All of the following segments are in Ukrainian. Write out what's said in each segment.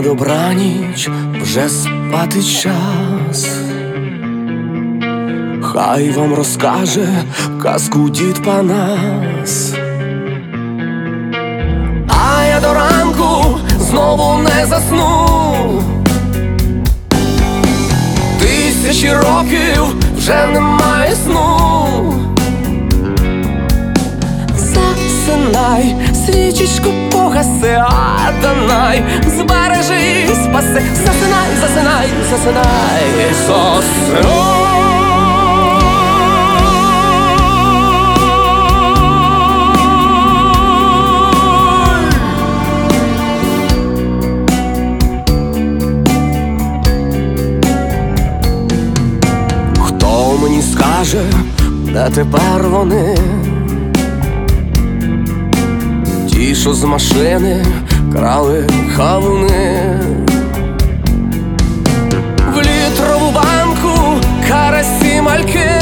На добраніч вже спати час. Хай вам розкаже казку дід Панас. А я до ранку знову не засну. Тисячі років вже немає сну. Засинай, свічечку погаси, Адонай, збережи, спаси. Засинай, засинай, засинай, засинай. Хто мені скаже, де тепер вони? Ті, що з машини крали кавуни. В літрову банку карасі мальки,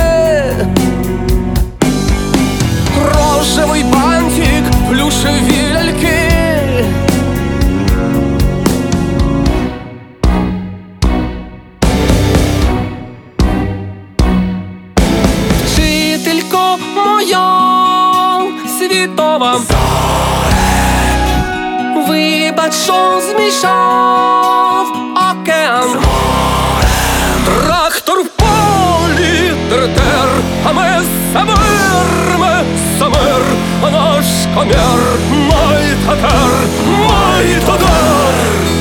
рожевий бантик, плюшеві ляльки. Вчителько моя світова, вибач, що змішав океан. Трактор в полі тер-тер, а ми самир, а наш комір май татар.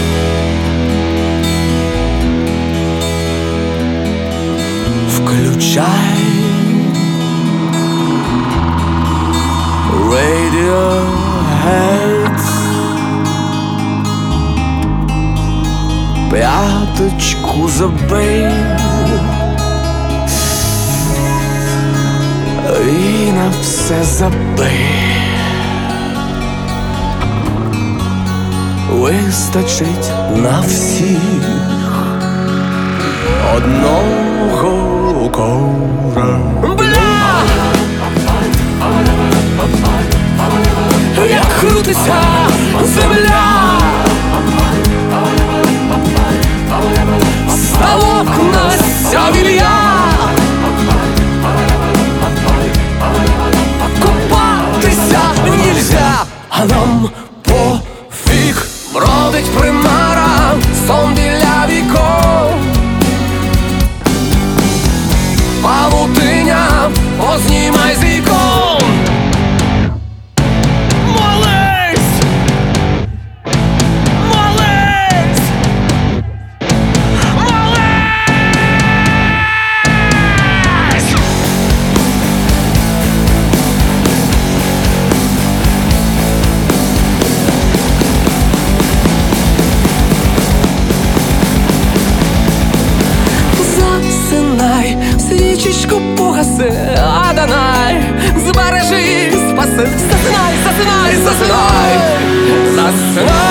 Включай Radiohead, п'яточку забий і на все забий. Вистачить на всіх одного кора. Як крутиться земля, ставок Настя Вілья. Купатися нельзя, а нам пофіг. Бродить примара, сон біля вікон. Павутиня, познімай з вікон. Засинай, свічечку погаси, Адонай, збережи, спаси. Засинай, засинай, засинай, засинай.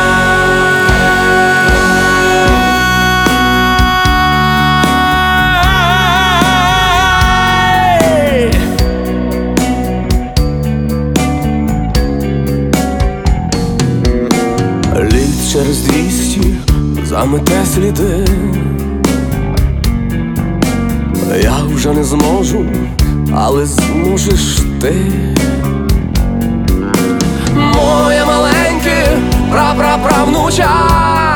Літ через 200 замете сліди. Я вже не зможу, але зможеш ти. Моє маленьке пра-пра-правнуча.